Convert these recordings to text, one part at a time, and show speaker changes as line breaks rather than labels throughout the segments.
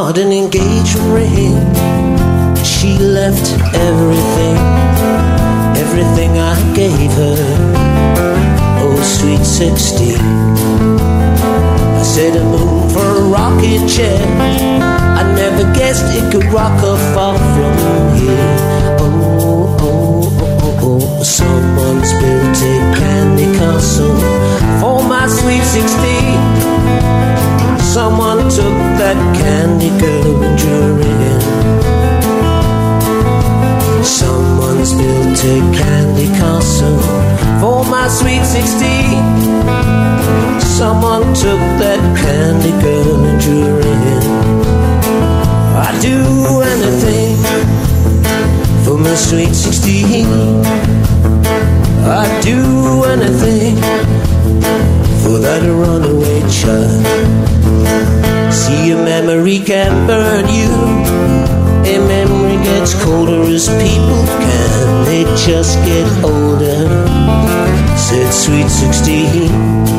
heart an engagement ring. She left everything, everything I gave her. Oh, sweet 16. I set a moon for a rocking chair. I never guessed it could rock her far from here. Oh, oh, oh, oh, oh. Someone's built a candy castle for my sweet 16. Someone took that candy girl and drew her in. Someone's built a candy castle for my sweet 16. Someone took that candy girl and drew her in. I'd do anything for my sweet 16. I'd do anything for that runaway child. See, a memory can burn you. A memory gets colder as people can. They just get older, said sweet 16.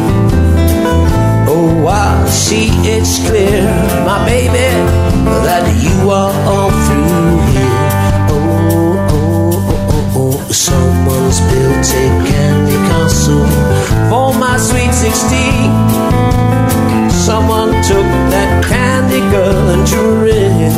Oh, I see it's clear, my baby, that you are all through here. Oh, oh, oh, oh, oh. Someone's built a candy castle for my sweet 16. Someone took that candy girl and drew her in.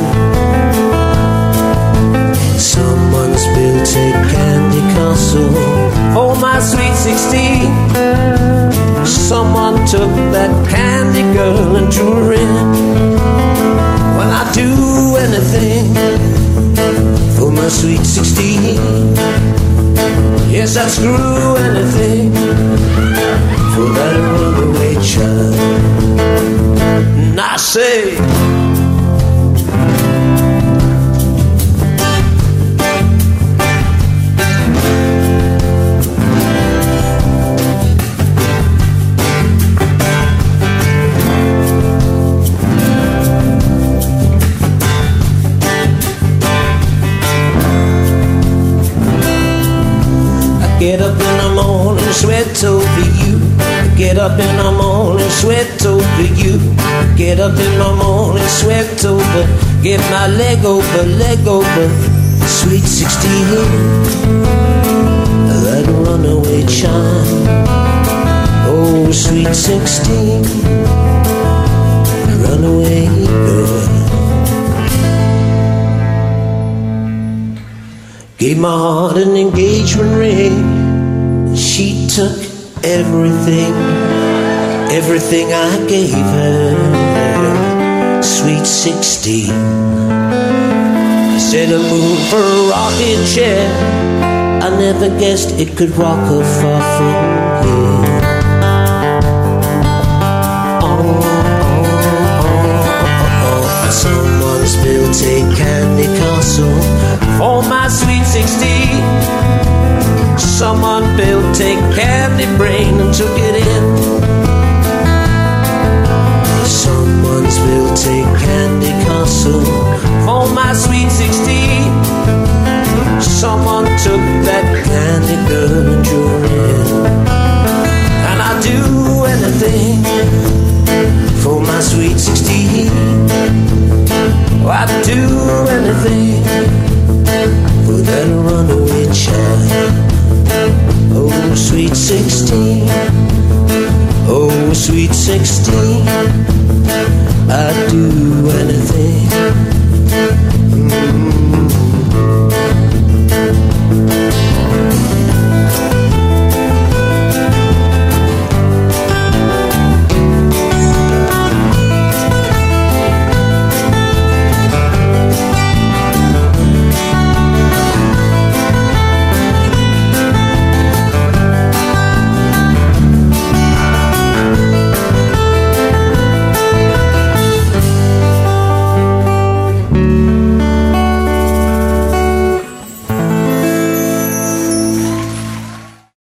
Someone's built a candy castle for my sweet 16. Someone took that candy girl and drew her in. Well, I'd do anything for my sweet 16. Yes, I'd screw anything for that runaway child. And I say, get up in the morning, sweat over you. Get up in the morning, sweat over you. Get up in the morning, sweat over. Get my leg over, sweet 16. That runaway child. Oh, sweet 16. Runaway girl. Gave my heart an engagement ring. She took everything, everything I gave her. Sweet 16. I set a moon for a rocking chair. I never guessed it could rock her far from here. Oh, oh, oh, oh. Someone's built a candy castle for my sweet 16. Someone built a candy brain and took it in. Someone's built a candy castle for my sweet 16. Someone took that candy girl and drew her in. And I'd do anything for my sweet 16. I'd do anything for that runaway child. Oh, sweet 16. Oh, sweet 16. I'd do anything.